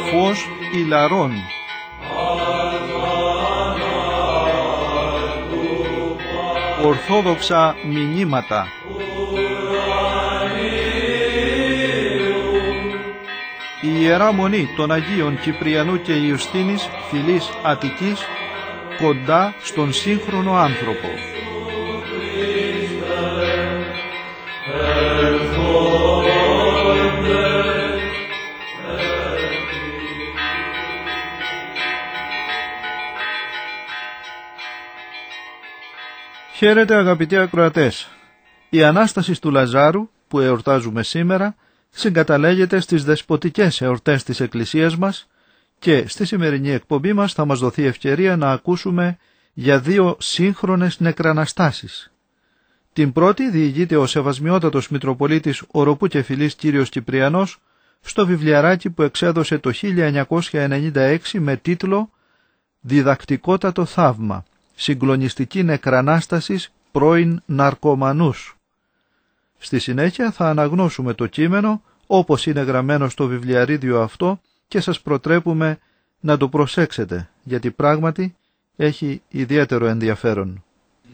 φως ηλαρών. Ορθόδοξα μηνύματα. Η Ιερά Μονή των Αγίων Κυπριανού και Ιουστίνης, φυλής Αττικής, κοντά στον σύγχρονο άνθρωπο. Χαίρετε αγαπητοί ακροατές. Η Ανάσταση του Λαζάρου που εορτάζουμε σήμερα συγκαταλέγεται στις δεσποτικές εορτές της Εκκλησίας μας και στη σημερινή εκπομπή μας θα μας δοθεί ευκαιρία να ακούσουμε για δύο σύγχρονες νεκραναστάσεις. Την πρώτη διηγείται ο Σεβασμιότατος Μητροπολίτης Οροπού και Φυλής Κύριος Κυπριανός στο βιβλιαράκι που εξέδωσε το 1996 με τίτλο «Διδακτικότατο θαύμα. Συγκλονιστική νεκρανάστασης πρώην ναρκωμανούς». Στη συνέχεια θα αναγνώσουμε το κείμενο όπως είναι γραμμένο στο βιβλιαρίδιο αυτό και σας προτρέπουμε να το προσέξετε, γιατί πράγματι έχει ιδιαίτερο ενδιαφέρον.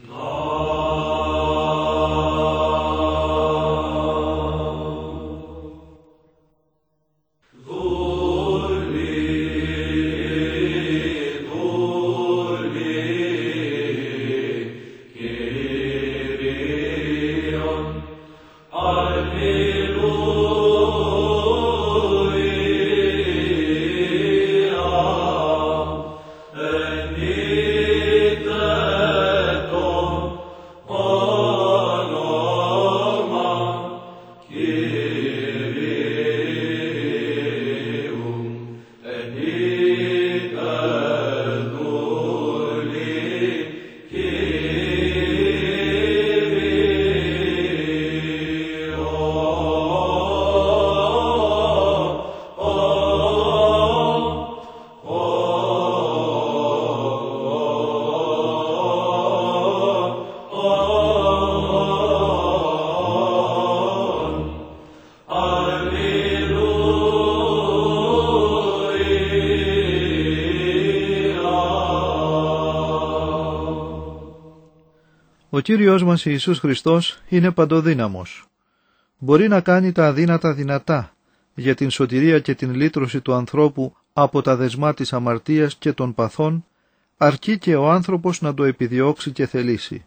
Ο Κύριος μας Ιησούς Χριστός είναι παντοδύναμος. Μπορεί να κάνει τα αδύνατα δυνατά για την σωτηρία και την λύτρωση του ανθρώπου από τα δεσμά της αμαρτίας και των παθών, αρκεί και ο άνθρωπος να το επιδιώξει και θελήσει.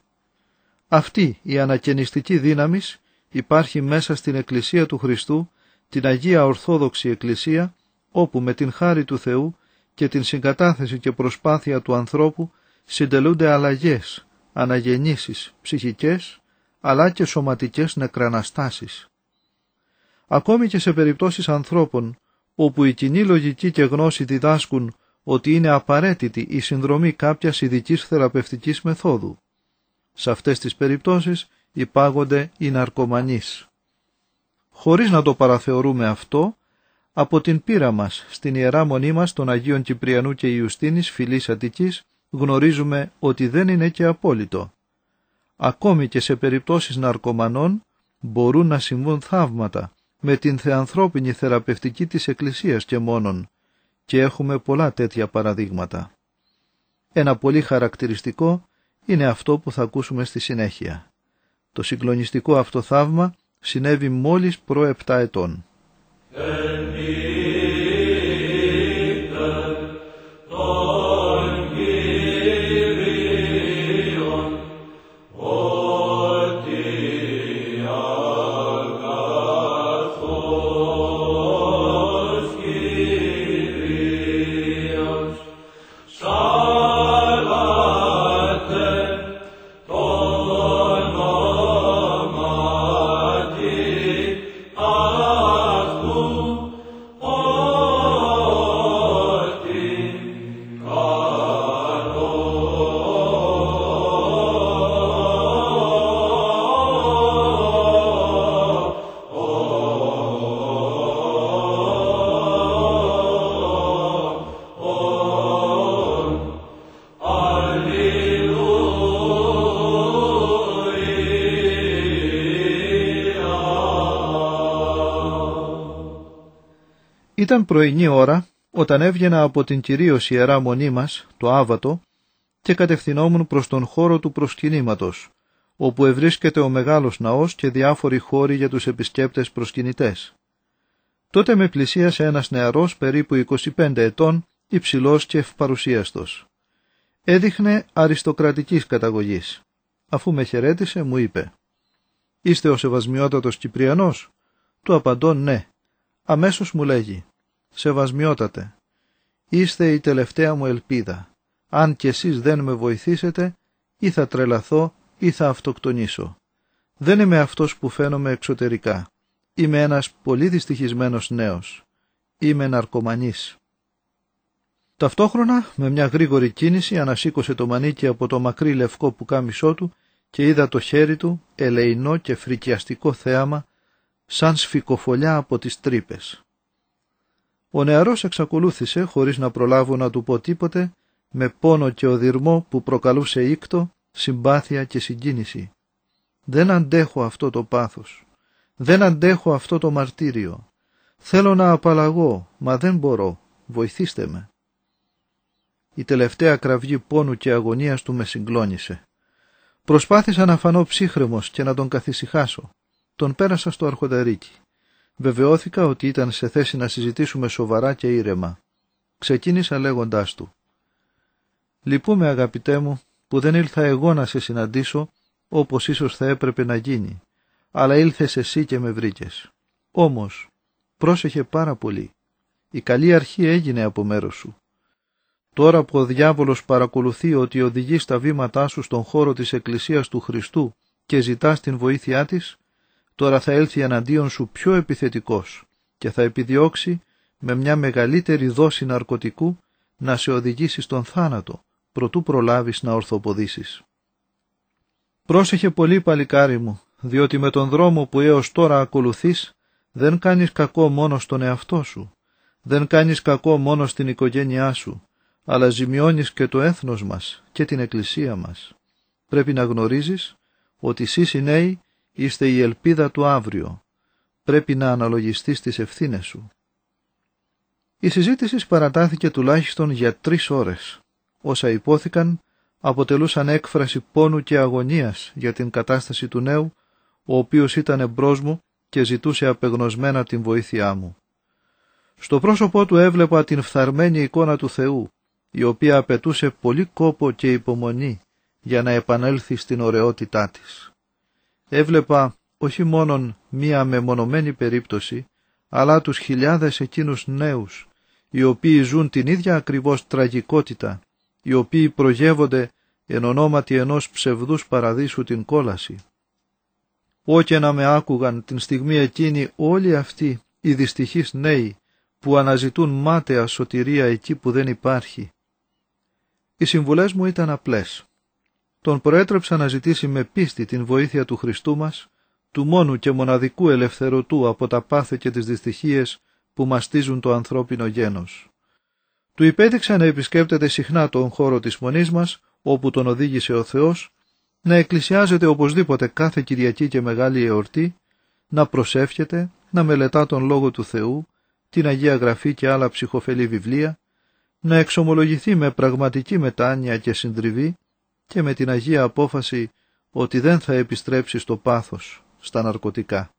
Αυτή η ανακαινιστική δύναμη υπάρχει μέσα στην Εκκλησία του Χριστού, την Αγία Ορθόδοξη Εκκλησία, όπου με την χάρη του Θεού και την συγκατάθεση και προσπάθεια του ανθρώπου συντελούνται αλλαγές, αναγεννήσεις ψυχικές αλλά και σωματικές νεκραναστάσεις. Ακόμη και σε περιπτώσεις ανθρώπων όπου η κοινή λογική και γνώση διδάσκουν ότι είναι απαραίτητη η συνδρομή κάποιας ειδικής θεραπευτικής μεθόδου, σε αυτές τις περιπτώσεις υπάγονται οι ναρκωμανείς. Χωρίς να το παραθεωρούμε αυτό, από την πείρα μας στην Ιερά Μονή μας των Αγίων Κυπριανού και Ιουστίνης, φυλής Αττικής, γνωρίζουμε ότι δεν είναι και απόλυτο. Ακόμη και σε περιπτώσεις ναρκωμανών μπορούν να συμβούν θαύματα με την θεανθρώπινη θεραπευτική της Εκκλησίας και μόνον, και έχουμε πολλά τέτοια παραδείγματα. Ένα πολύ χαρακτηριστικό είναι αυτό που θα ακούσουμε στη συνέχεια. Το συγκλονιστικό αυτό θαύμα συνέβη μόλις προ 7 ετών. Ήταν πρωινή ώρα όταν έβγαινα από την κυρίως ιερά μονή μας, το Άβατο, και κατευθυνόμουν προς τον χώρο του προσκυνήματος, όπου ευρίσκεται ο μεγάλος ναός και διάφοροι χώροι για τους επισκέπτες προσκυνητές. Τότε με πλησίασε ένας νεαρός περίπου 25 ετών, υψηλός και ευπαρουσίαστος. Έδειχνε αριστοκρατικής καταγωγής. Αφού με χαιρέτησε, μου είπε: «Είστε ο σεβασμιότατος Κυπριανός?» Του απαντώ ναι. Αμέσως μου λέγει: «Σεβασμιότατε, είστε η τελευταία μου ελπίδα. Αν κι εσείς δεν με βοηθήσετε, ή θα τρελαθώ ή θα αυτοκτονήσω. Δεν είμαι αυτός που φαίνομαι εξωτερικά. Είμαι ένας πολύ δυστυχισμένος νέος. Είμαι ναρκωμανής». Ταυτόχρονα, με μια γρήγορη κίνηση, ανασήκωσε το μανίκι από το μακρύ λευκό πουκάμισό του και είδα το χέρι του, ελεεινό και φρικιαστικό θέαμα, σαν σφικοφολιά από τις τρύπες. Ο νεαρός εξακολούθησε, χωρίς να προλάβω να του πω τίποτε, με πόνο και οδυρμό που προκαλούσε ήκτο, συμπάθεια και συγκίνηση. «Δεν αντέχω αυτό το πάθος. Δεν αντέχω αυτό το μαρτύριο. Θέλω να απαλλαγώ, μα δεν μπορώ. Βοηθήστε με». Η τελευταία κραυγή πόνου και αγωνίας του με συγκλώνησε. Προσπάθησα να φανώ ψύχρεμος και να τον καθησυχάσω. Τον πέρασα στο αρχονταρίκι. Βεβαιώθηκα ότι ήταν σε θέση να συζητήσουμε σοβαρά και ήρεμα. Ξεκίνησα λέγοντάς του: «Λυπούμαι, αγαπητέ μου, που δεν ήλθα εγώ να σε συναντήσω όπως ίσως θα έπρεπε να γίνει, αλλά ήλθες εσύ και με βρήκες. Όμως, πρόσεχε πάρα πολύ. Η καλή αρχή έγινε από μέρος σου. Τώρα που ο διάβολος παρακολουθεί ότι οδηγείς τα βήματά σου στον χώρο της Εκκλησίας του Χριστού και ζητάς την βοήθειά της, τώρα θα έλθει εναντίον σου πιο επιθετικός και θα επιδιώξει με μια μεγαλύτερη δόση ναρκωτικού να σε οδηγήσει στον θάνατο, προτού προλάβεις να ορθοποδήσεις. Πρόσεχε πολύ, παλικάρι μου, διότι με τον δρόμο που έως τώρα ακολουθείς δεν κάνεις κακό μόνο στον εαυτό σου, δεν κάνεις κακό μόνο στην οικογένειά σου, αλλά ζημιώνεις και το έθνος μας και την Εκκλησία μας. Πρέπει να γνωρίζεις ότι εσείς οι νέοι είστε η ελπίδα του αύριο. Πρέπει να αναλογιστείς τις ευθύνες σου». Η συζήτηση παρατάθηκε τουλάχιστον για 3 ώρες. Όσα υπόθηκαν αποτελούσαν έκφραση πόνου και αγωνίας για την κατάσταση του νέου, ο οποίος ήταν εμπρός μου και ζητούσε απεγνωσμένα την βοήθειά μου. Στο πρόσωπό του έβλεπα την φθαρμένη εικόνα του Θεού, η οποία απαιτούσε πολύ κόπο και υπομονή για να επανέλθει στην ωραιότητά της. Έβλεπα όχι μόνον μία μεμονωμένη περίπτωση, αλλά τους χιλιάδες εκείνους νέους, οι οποίοι ζουν την ίδια ακριβώς τραγικότητα, οι οποίοι προγεύονται εν ονόματι ενός ψευδούς παραδείσου την κόλαση. Ό και να με άκουγαν την στιγμή εκείνη όλοι αυτοί οι δυστυχείς νέοι που αναζητούν μάταια σωτηρία εκεί που δεν υπάρχει. Οι συμβουλές μου ήταν απλές. Τον προέτρεψα να ζητήσει με πίστη την βοήθεια του Χριστού μας, του μόνου και μοναδικού ελευθερωτού από τα πάθη και τις δυστυχίες που μαστίζουν το ανθρώπινο γένος. Του υπέδειξα να επισκέπτεται συχνά τον χώρο της μονής μας, όπου τον οδήγησε ο Θεός, να εκκλησιάζεται οπωσδήποτε κάθε Κυριακή και Μεγάλη Εορτή, να προσεύχεται, να μελετά τον Λόγο του Θεού, την Αγία Γραφή και άλλα ψυχοφελή βιβλία, να εξομολογηθεί με πραγματική μετάνοια και συντριβή και με την Αγία απόφαση ότι δεν θα επιστρέψει στο πάθος, στα ναρκωτικά.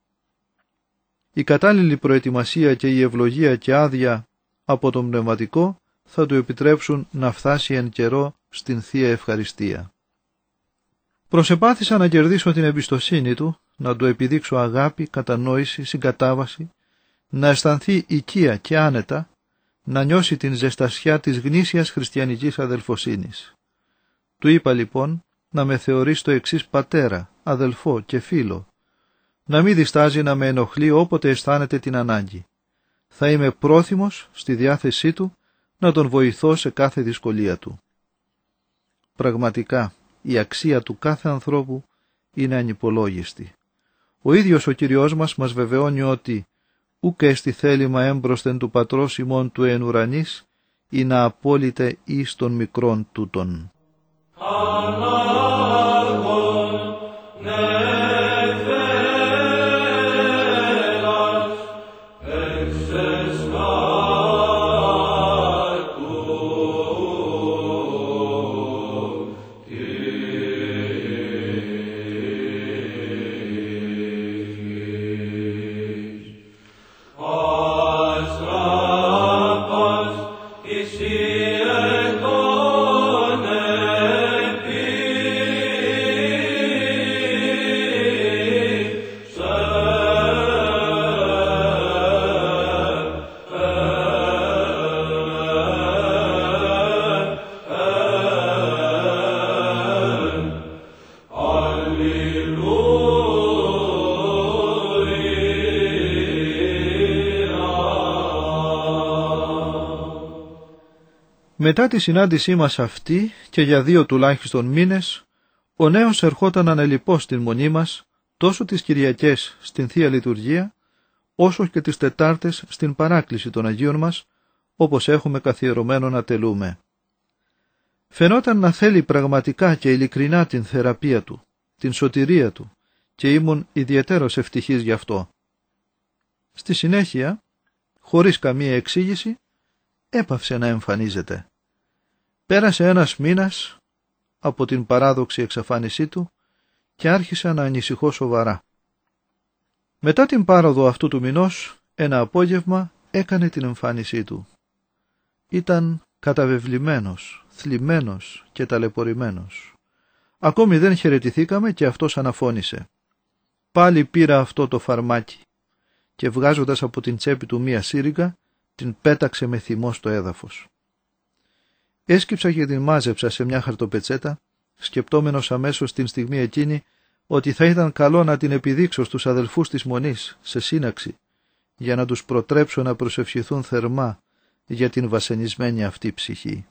Η κατάλληλη προετοιμασία και η ευλογία και άδεια από τον πνευματικό θα του επιτρέψουν να φτάσει εν καιρό στην Θεία Ευχαριστία. Προσεπάθησα να κερδίσω την εμπιστοσύνη του, να του επιδείξω αγάπη, κατανόηση, συγκατάβαση, να αισθανθεί οικία και άνετα, να νιώσει την ζεστασιά της γνήσιας χριστιανικής αδελφοσύνης. Του είπα λοιπόν να με θεωρεί στο εξής πατέρα, αδελφό και φίλο, να μην διστάζει να με ενοχλεί όποτε αισθάνεται την ανάγκη. Θα είμαι πρόθυμος στη διάθεσή του να τον βοηθώ σε κάθε δυσκολία του. Πραγματικά, η αξία του κάθε ανθρώπου είναι ανυπολόγιστη. Ο ίδιος ο Κυριός μας βεβαιώνει ότι «Ούκ εστι θέλημα έμπροσθεν του πατρός ημών του εν ουρανής, ή να απόλυτε εις των μικρών τούτων». Μετά τη συνάντησή μας αυτή και για 2 τουλάχιστον μήνες, ο νέος ερχόταν ανελιπώς στην μονή μας, τόσο τις Κυριακές στην Θεία Λειτουργία, όσο και τις Τετάρτες στην παράκληση των Αγίων μας, όπως έχουμε καθιερωμένο να τελούμε. Φαινόταν να θέλει πραγματικά και ειλικρινά την θεραπεία του, την σωτηρία του, και ήμουν ιδιαιτέρως ευτυχής γι' αυτό. Στη συνέχεια, χωρίς καμία εξήγηση, έπαυσε να εμφανίζεται. Πέρασε 1 μήνας από την παράδοξη εξαφάνισή του και άρχισα να ανησυχώ σοβαρά. Μετά την πάροδο αυτού του μηνός, ένα απόγευμα έκανε την εμφάνισή του. Ήταν καταβεβλημένος, θλιμμένος και ταλαιπωρημένος. Ακόμη δεν χαιρετηθήκαμε και αυτός αναφώνησε. Πάλι πήρα αυτό το φαρμάκι και βγάζοντας από την τσέπη του μία σύριγγα, την πέταξε με θυμό στο έδαφος. Έσκυψα και την μάζεψα σε μια χαρτοπετσέτα, σκεπτόμενος αμέσως την στιγμή εκείνη ότι θα ήταν καλό να την επιδείξω στους αδελφούς της Μονής σε σύναξη, για να τους προτρέψω να προσευχηθούν θερμά για την βασανισμένη αυτή ψυχή.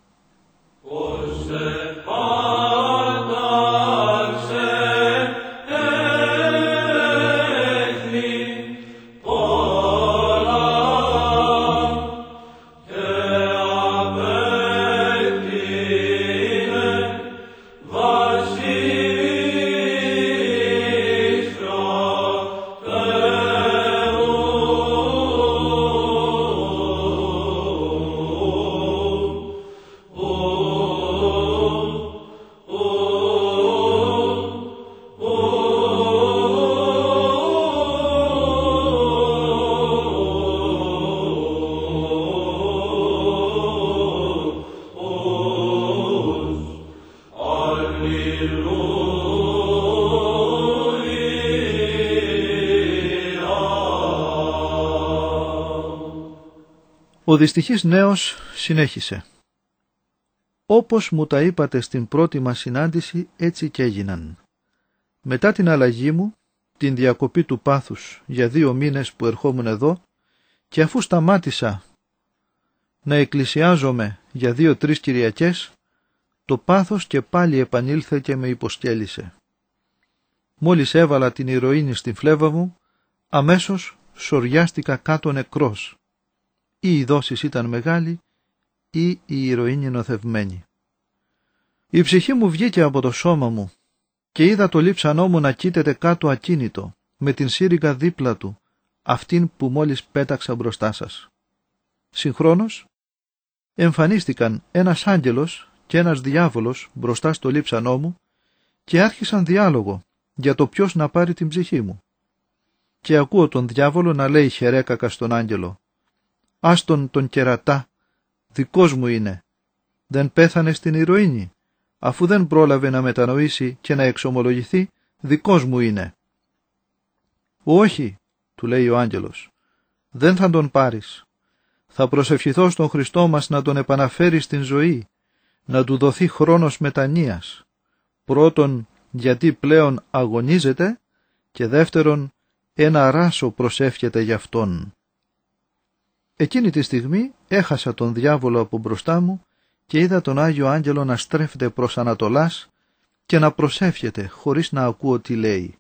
Ο δυστυχής νέος συνέχισε. Όπως μου τα είπατε στην πρώτη μας συνάντηση, έτσι και έγιναν. Μετά την αλλαγή μου, την διακοπή του πάθους για 2 μήνες που ερχόμουν εδώ, και αφού σταμάτησα να εκκλησιάζομαι για 2-3 Κυριακές, το πάθος και πάλι επανήλθε και με υποσκέλισε. Μόλις έβαλα την ηρωίνη στην φλέβα μου, αμέσως σοριάστηκα κάτω νεκρός. Ή η δόση ήταν μεγάλη ή η ηρωίνη νοθευμένη. Η ψυχή μου βγήκε από το σώμα μου και είδα το λείψανό μου να κοίταται κάτω ακίνητο, με την σύριγγα δίπλα του, αυτήν που μόλις πέταξα μπροστά σας. Συγχρόνως εμφανίστηκαν ένας άγγελος και ένας διάβολος μπροστά στο λείψανό μου και άρχισαν διάλογο για το ποιος να πάρει την ψυχή μου. Και ακούω τον διάβολο να λέει χερέκακα στον άγγελο: «Άστον τον κερατά, δικός μου είναι. Δεν πέθανε στην ηρωίνη. Αφού δεν πρόλαβε να μετανοήσει και να εξομολογηθεί, δικός μου είναι». «Όχι», του λέει ο άγγελος, «δεν θα τον πάρεις. Θα προσευχηθώ στον Χριστό μας να τον επαναφέρει στην ζωή, να του δοθεί χρόνος μετανοίας. Πρώτον, γιατί πλέον αγωνίζεται, και δεύτερον, ένα ράσο προσεύχεται γι' αυτόν». Εκείνη τη στιγμή έχασα τον διάβολο από μπροστά μου και είδα τον Άγιο Άγγελο να στρέφεται προς Ανατολάς και να προσεύχεται χωρίς να ακούω τι λέει.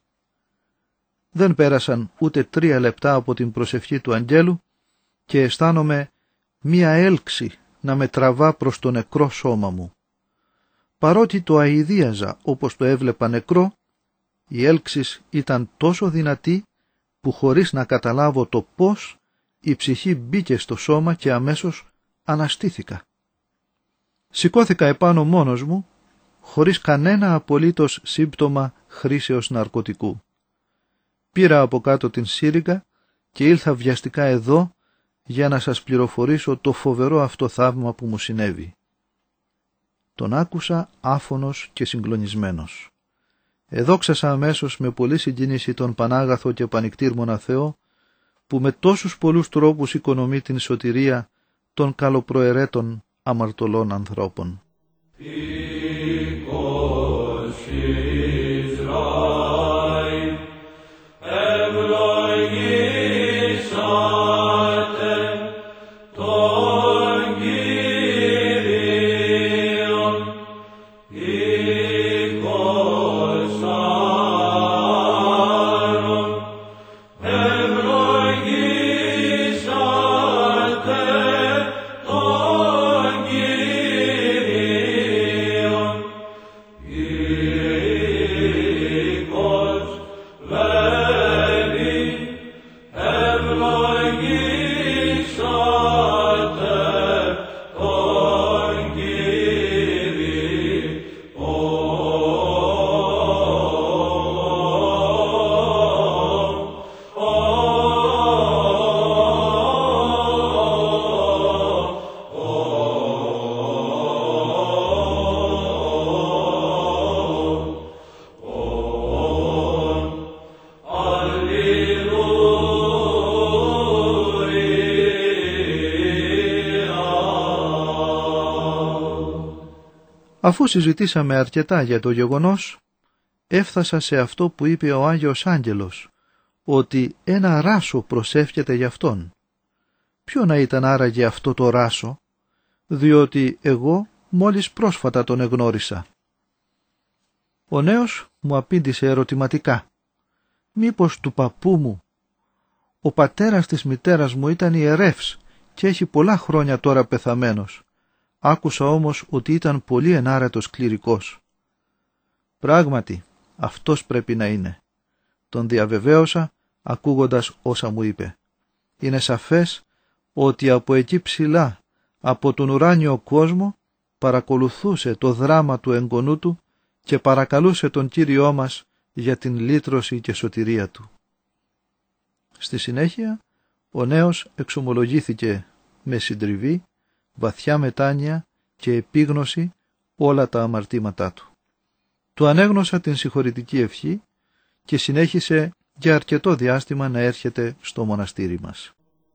Δεν πέρασαν ούτε 3 λεπτά από την προσευχή του Αγγέλου και αισθάνομαι μία έλξη να με τραβά προς το νεκρό σώμα μου. Παρότι το αηδίαζα όπως το έβλεπα νεκρό, η έλξης ήταν τόσο δυνατή που χωρίς να καταλάβω το πώς, η ψυχή μπήκε στο σώμα και αμέσως αναστήθηκα. Σηκώθηκα επάνω μόνος μου, χωρίς κανένα απολύτως σύμπτωμα χρήσεως ναρκωτικού. Πήρα από κάτω την σύριγγα και ήλθα βιαστικά εδώ για να σας πληροφορήσω το φοβερό αυτό θαύμα που μου συνέβη. Τον άκουσα άφωνος και συγκλονισμένος. Εδόξασα αμέσως με πολλή συγκίνηση τον Πανάγαθο και Πανικτήρμονα Θεό, που με τόσους πολλούς τρόπους οικονομεί την σωτηρία των καλοπροαιρέτων αμαρτωλών ανθρώπων. Αφού συζητήσαμε αρκετά για το γεγονός, έφτασα σε αυτό που είπε ο Άγιος Άγγελος, ότι ένα ράσο προσεύχεται για αυτόν. Ποιο να ήταν άραγε αυτό το ράσο, διότι εγώ μόλις πρόσφατα τον εγνώρισα. Ο νέος μου απήντησε ερωτηματικά. Μήπως του παππού μου? Ο πατέρας της μητέρας μου ήταν ιερεύς και έχει πολλά χρόνια τώρα πεθαμένος. Άκουσα όμως ότι ήταν πολύ ενάρετος κληρικός. Πράγματι, αυτός πρέπει να είναι. Τον διαβεβαίωσα ακούγοντας όσα μου είπε. Είναι σαφές ότι από εκεί ψηλά, από τον ουράνιο κόσμο, παρακολουθούσε το δράμα του εγγονού του και παρακαλούσε τον Κύριό μας για την λύτρωση και σωτηρία του. Στη συνέχεια, ο νέος εξομολογήθηκε με συντριβή, βαθιά μετάνοια και επίγνωση όλα τα αμαρτήματά του. Του ανέγνωσα την συγχωρητική ευχή και συνέχισε για αρκετό διάστημα να έρχεται στο μοναστήρι μας.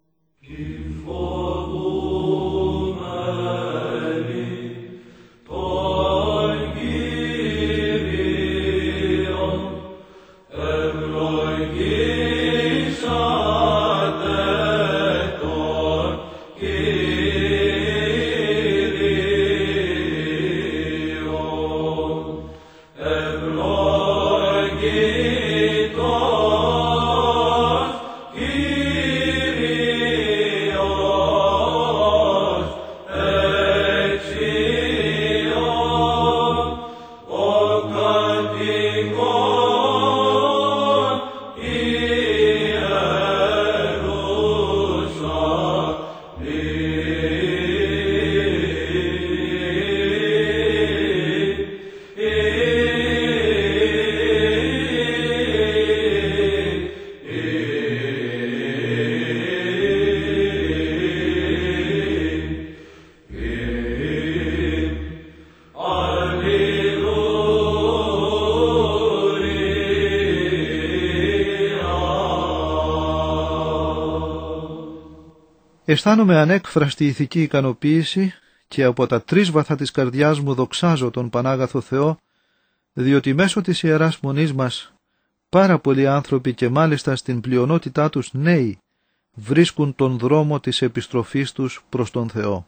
Αισθάνομαι ανέκφραστη ηθική ικανοποίηση και από τα τρίσβαθα της καρδιάς μου δοξάζω τον Πανάγαθο Θεό, διότι μέσω της Ιεράς Μονής μας πάρα πολλοί άνθρωποι και μάλιστα στην πλειονότητά τους νέοι βρίσκουν τον δρόμο της επιστροφής τους προς τον Θεό.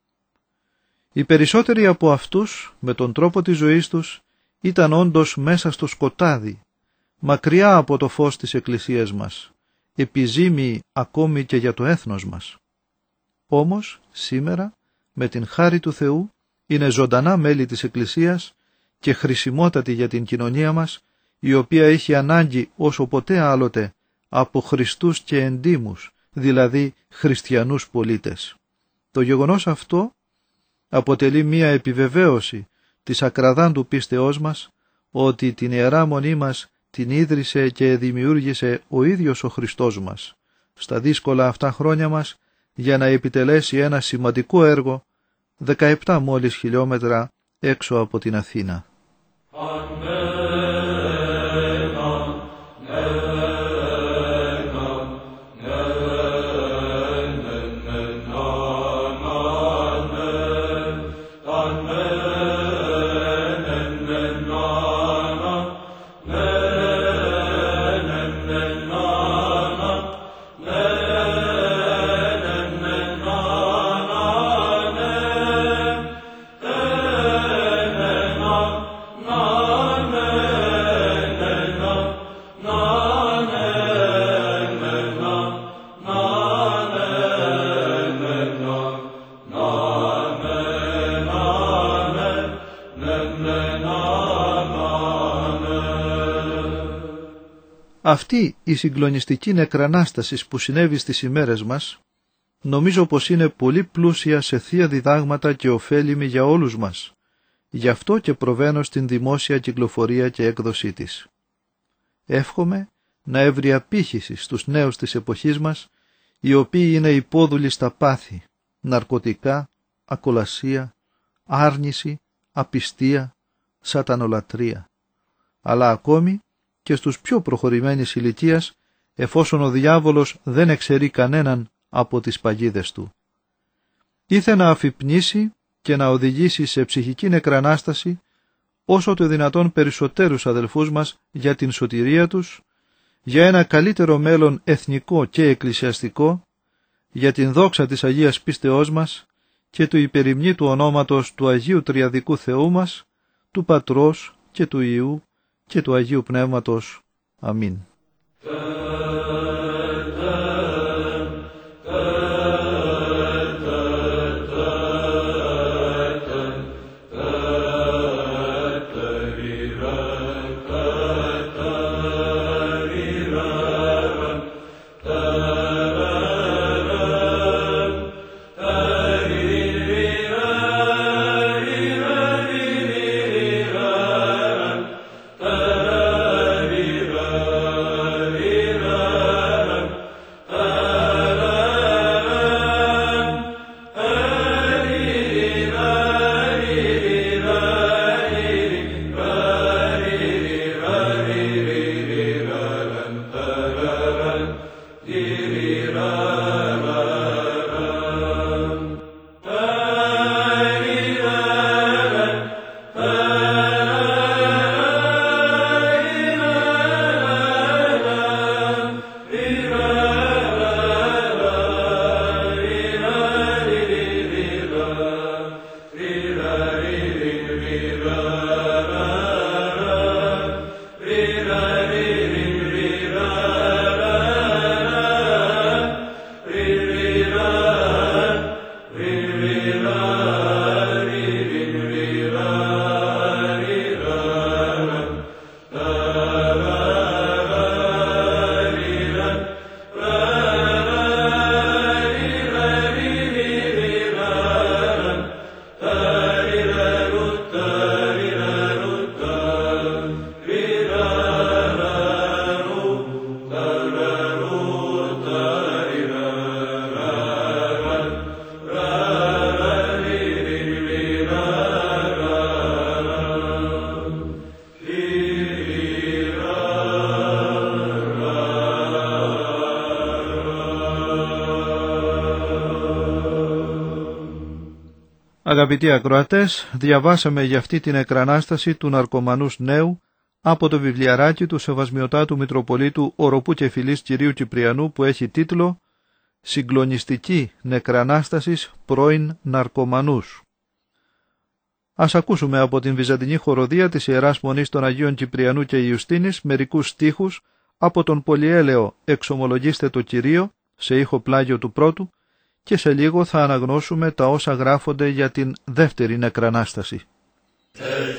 Οι περισσότεροι από αυτούς με τον τρόπο της ζωής τους ήταν όντως μέσα στο σκοτάδι, μακριά από το φως της Εκκλησίας μας, επιζήμιοι ακόμη και για το έθνος μας. Όμως σήμερα με την χάρη του Θεού είναι ζωντανά μέλη της Εκκλησίας και χρησιμότατοι για την κοινωνία μας, η οποία έχει ανάγκη όσο ποτέ άλλοτε από Χριστούς και εντίμους, δηλαδή χριστιανούς πολίτες. Το γεγονός αυτό αποτελεί μία επιβεβαίωση της ακραδάντου πίστεώς μας ότι την Ιερά Μονή μας την ίδρυσε και δημιούργησε ο ίδιος ο Χριστός μας στα δύσκολα αυτά χρόνια μας για να επιτελέσει ένα σημαντικό έργο 17 μόλις χιλιόμετρα έξω από την Αθήνα. Αυτή η συγκλονιστική νεκρανάσταση που συνέβη στις ημέρες μας, νομίζω πως είναι πολύ πλούσια σε θεία διδάγματα και ωφέλιμη για όλους μας. Γι' αυτό και προβαίνω στην δημόσια κυκλοφορία και έκδοσή της. Εύχομαι να έβρει απήχηση στους νέους της εποχής μας, οι οποίοι είναι υπόδουλοι στα πάθη, ναρκωτικά, ακολασία, άρνηση, απιστία, σατανολατρία, αλλά ακόμη και στους πιο προχωρημένης ηλικίας, εφόσον ο διάβολος δεν εξαιρεί κανέναν από τις παγίδες του. Ήθε να αφυπνήσει και να οδηγήσει σε ψυχική νεκρανάσταση όσο το δυνατόν περισσότερους αδελφούς μας για την σωτηρία τους, για ένα καλύτερο μέλλον εθνικό και εκκλησιαστικό, για την δόξα της Αγίας πίστεώς μας και του υπερημνή του ονόματος του Αγίου Τριαδικού Θεού μας, του Πατρός και του Υιού και του Αγίου Πνεύματος. Αμήν. Αγαπητοί ακροατές, διαβάσαμε για αυτή την εκρανάσταση του ναρκωμανούς νέου από το βιβλιαράκι του Σεβασμιωτάτου Μητροπολίτου Οροπού και Φιλής Κυρίου Κυπριανού που έχει τίτλο «Συγκλονιστική νεκρανάστασης πρώην ναρκωμανούς». Ας ακούσουμε από την Βυζαντινή χοροδία της Ιεράς Μονής των Αγίων Κυπριανού και Ιουστίνης μερικούς στίχους από τον πολυέλαιο «Εξομολογήστε το Κυρίο» σε ήχο πλάγιο του πρώτου, και σε λίγο θα αναγνώσουμε τα όσα γράφονται για την δεύτερη νεκρανάσταση.